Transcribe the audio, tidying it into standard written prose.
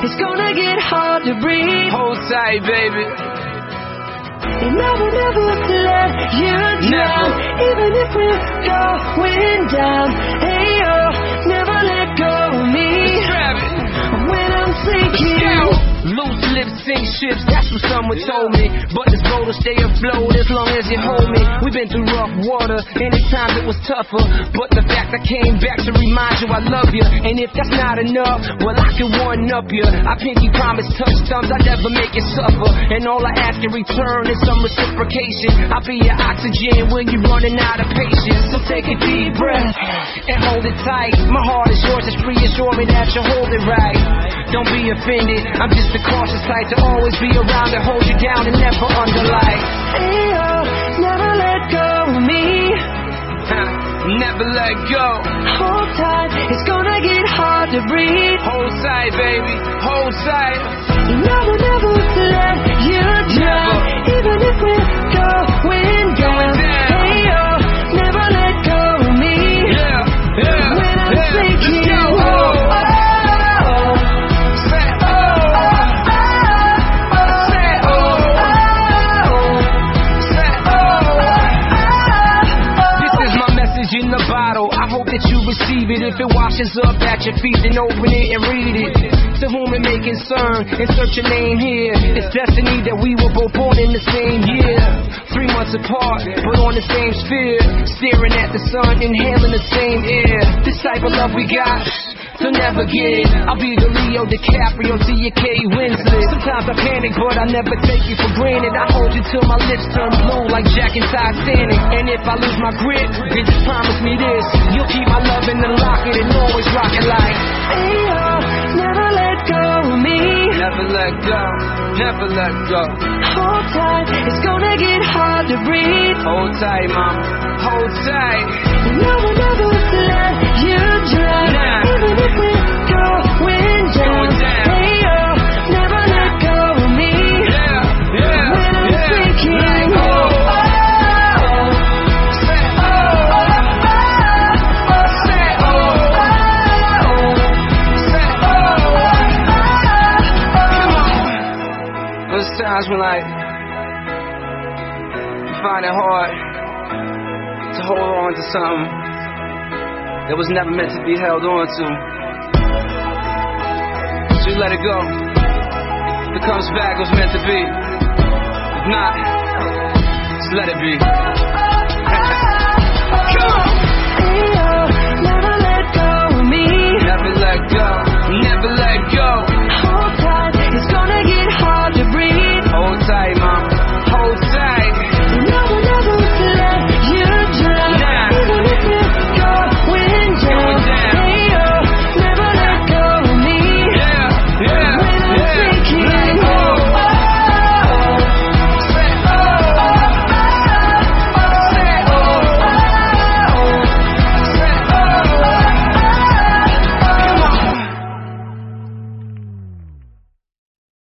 it's gonna get hard to breathe. Hold tight, baby. And I will never let you down, even if we're going down. Hey, oh, never let go of me. When I'm sinking. Loose lips sink ships, that's what someone told me. But this boat will stay afloat as long as you hold me. We've been through rough water, and at times it was tougher. But the fact I came back to remind you I love you. And if that's not enough, well, I can one up you. I pinky promise, touch thumbs, I never make you suffer. And all I ask in return is some reciprocation. I'll be your oxygen when you're running out of patience. So take a deep breath and hold it tight. My heart is yours, just reassure me that you hold it right. Don't be offended, I'm just the cautious type to always be around and hold you down and never underlight. Hey, oh, never let go of me. Never let go. Hold tight, it's gonna get hard to breathe. Hold tight, baby, hold tight. And I will never let you down, even if we're going down. Hey, oh, never let go of me. When I'm sinking. In the bottle, I hope that you receive it. If it washes up at your feet, then open it and read it. To whom it may concern, insert your name here. It's destiny that we were both born in the same year. 3 months apart, but on the same sphere. Staring at the sun, inhaling the same air. This type of love we got, so never get it. I'll be the Leo DiCaprio to your Kate Winslet. Sometimes I panic, but I never take you for granted. I hold you till my lips turn blue like Jack and Titanic. And if I lose my grip, then just promise me this: you'll keep my love in the locket and always rock it like. Hey, oh, never let go of me. Never let go, never let go. Hold tight, it's gonna get hard to breathe. Hold tight, mama, hold tight. And I will never let you drown, even if we're going down. Hey, oh, never let go of me. When I'm sinking. There's times when like you find it hard to hold on to something that was never meant to be held on to. So you let it go. If it comes back, it was meant to be. If not, just let it be.